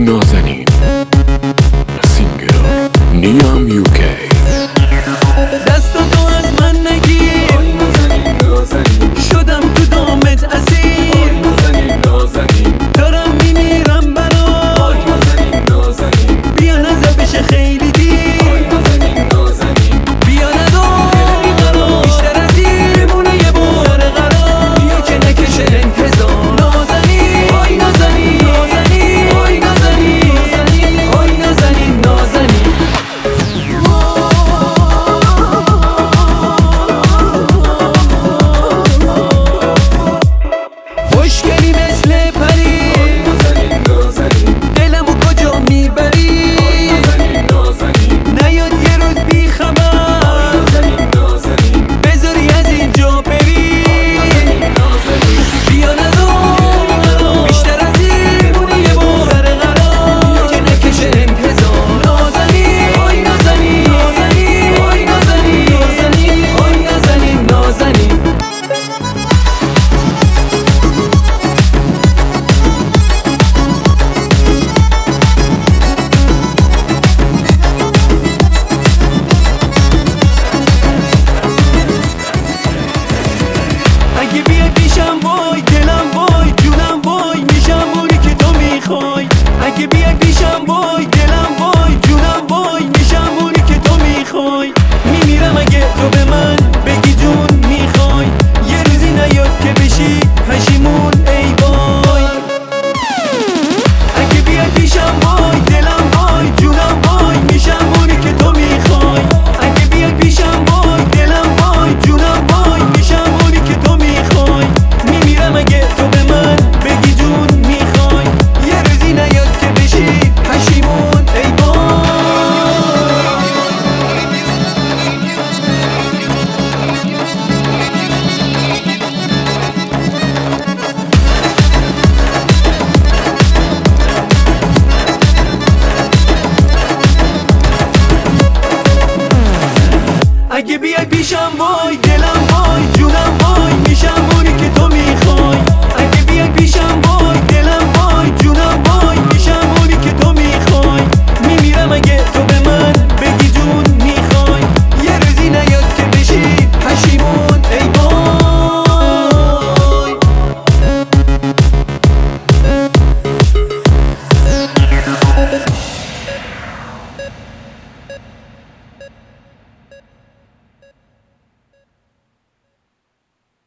نازنین سینگر نیام یوکی. دست تو از من نگیر، آی نازنین نازنین، شدم تو دامت اسیر. آی نازنین نازنین، دارم میمیرم برات، آی نازنین نازنین، بیا نزد بشه خیلی دیر. آی نازنین نازنین، بیا ندار بیشتر از این بمونه یه بار سر قرار، بیا که نکشه انتظار. نازنین آی نازنین نازنین، آی نازنین نازنین، آی نازنین نازنین. خوشگلی مثل پری، آی نازنین نازنین، دلمو کجا میبری؟ آی نازنین نازنین، نیاد یه روز بی خبر، نازنین نازنین، بذاری از اینجا بری. نازنین نازنین، بیا ندار بیشتر از این بمونه یه بار سر قرار، که نکشه انتظار. نازنین آی نازنین نازنین، آی نازنین نازنین، آی نازنین نازنین. اگه بیای پیشم وای دلم وای جونم وای میشم اونی که تو میخوای. اگه بیای پیشم وای دلم وای جونم وای میشم اونی که تو میخوای. میمیرم اگه تو به من بگی جون میخوای، یه روزی نیاد که بشی پشیمون ای وای. اگه بیای پیشم وای دلم وای جونم وای میشم اونی که تو میخوای. اگه بیای پیشم وای دلم وای جونم وای میشم اونی که تو میخوای. میمیرم اگه تو به من بگی جون میخوای، یه روزی نیاد که بشی پشیمون ای وای. اگه بیای پیشم وای